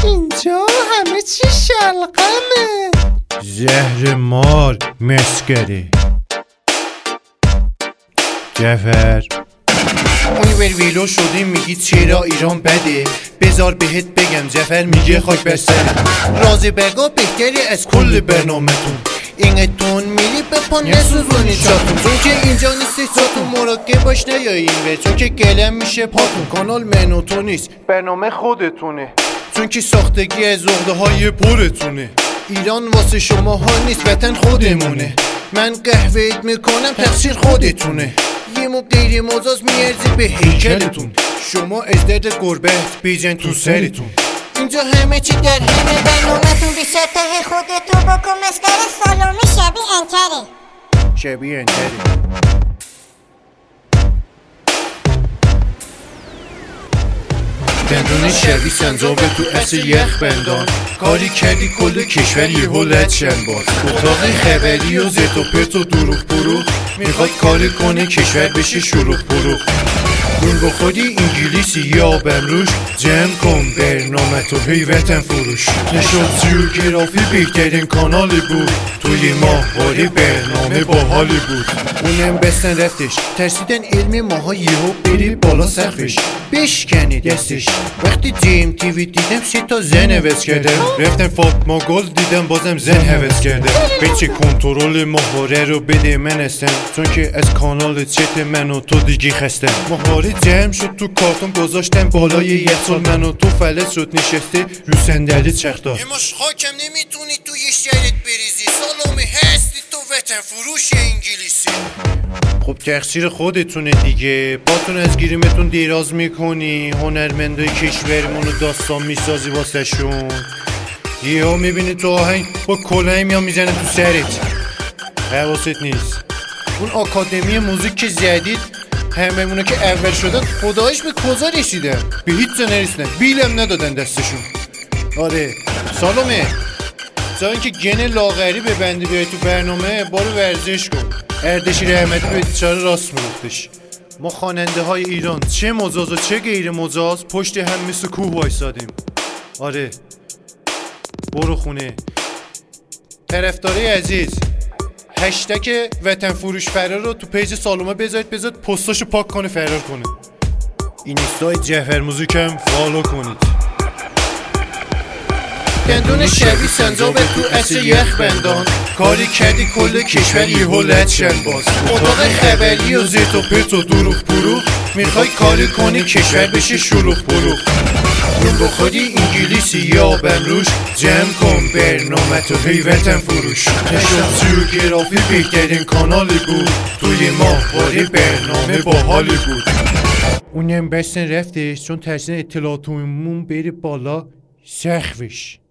اینجا همه چی شلغمه. زهر مار مسکره. جعفر اونور ویلو شدیم میگی چرا ایران بده. بذار بهت بگم جعفر میگه خاک بر سره. رازی بگا بهتری از کل برنامه‌تون. اینتون میری به پا نسوزونی چاتون. چون که اینجا نیستی چاتون مراقب باش نیایی اینور. چون که گلم میشه پاتون. کانال منو تو نیست برنامه خودتونه. چون که ساختگی از عقده های پرتونه. ایران واسه شما ها نیست وطن خودمونه. من قهوه‌ایت میکنم تقصیر خودتونه. یه مو غیر مجاز میارزی به هیکلتون. شما از درد گربت بیجن تو سرتون. اینجا همه چی در همه برنامه‌تون. بیشتر ته خودتو بکن مسخره. سالومی شبیه انتره. شبیه انتره. دندون شبی سنجابه تو اصل یخ بندان. کاری کردی کل کشور یهو لد شن باز. اتاق خبری و زرت و پرت و دروغ بروغ. میخواد کاری کنه کشور بشه شلوغ بروغ. اون بخوری انگلیسی یا بمروش. جمع کن برنامه تو هی وطن فروش. نشد جیوگرافی بهترین کانالی بود. توی ماهواره برنامه باحالی بود. اونم بستن رفتش. ترسیدن علم ماها یهو بری بالا سقفش. بشکنی دستش. وقتی جیم تیوی دیدم 3 تا زن هوس کردم. رفتم فاطمه گل دیدم بازم زن هوس کردم. بچه کنترل ماهواره رو بده من هستم. چون که از کانال چت من و تو دیگه خستم. ماهواره جمع شد تو کارتون گذاشتم بالای یخچال. من و تو فلج شد نشسته رو صندلی چختار. اماش خاکم نمیتونی تو یه شهرت بریزی. سالومی هستی تو وطن فروش انگلیسی. خب تقصیر خودتونه دیگه. باتون از گیریمتون دیراز میکنی. هنرمندای کشورمونو داستان میسازی واسه شون. یهو میبینی تو آهنگ با کلاه میام میزنه تو سرت. حواست نیست. اون آکادمی موزیک که زدید هممونه که اول شدن خدایش به کجا رسیدن؟ به هیچ جا نرسیدن. بیلم ندادن دستشون. آره سالومه تا اینکه گن لاغری ببندی بیای تو برنامه بارو ورزش کن. اردشیر احمدی به بیچاره راست میگفتش. ما خواننده های ایران چه مجاز و چه غیر مجاز پشت هم مثل کوه وایسادیم. آره برو خونه. طرفدارای عزیز هشتگ وطن فروش فرار رو تو پیج سالومه بذارید پستاشو پاک کنه فرار کنه. اینستای جعفر موزیکم فالو کنید. دندون شبی سنجابه تو اصل یخ بندان. کاری کردی کل کشور یهو لد شن باز. اتاق خبری و زرت و پرت و دروغ بروغ. میخوای کاری کنی کشور بشه شلوغ بروغ. اون بخوری انگلیسی یا بمروش. جمع کن برنامه تو هی وطن فروش. نشد جیوگرافی بهترین کانالی بود. توی ماهواره برنامه باحالی بود. اونم بستن رفتش چون ترسیدن اطلاعاتمون بره بالا سقفش.